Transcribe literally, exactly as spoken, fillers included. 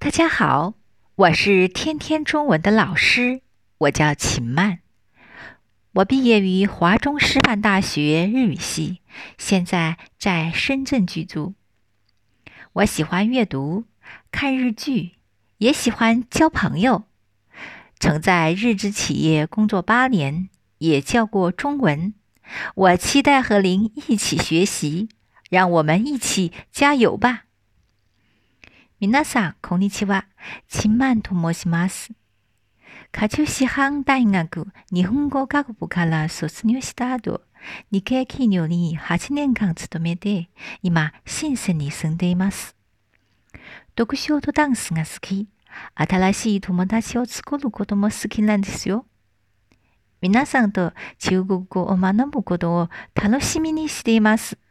大家好，我是天天中文的老师，我叫秦曼。我毕业于华中师范大学日语系，现在在深圳居住。我喜欢阅读，看日剧，也喜欢交朋友。曾在日资企业工作八年，也教过中文。我期待和您一起学习，让我们一起加油吧。皆さん、こんにちは。秦曼と申します。カチュシハン大学日本語学部から卒業した後、日系企業にはちねんかん勤めて、今、深センに住んでいます。読書とダンスが好き、新しい友達を作ることも好きなんですよ。皆さんと中国語を学ぶことを楽しみにしています。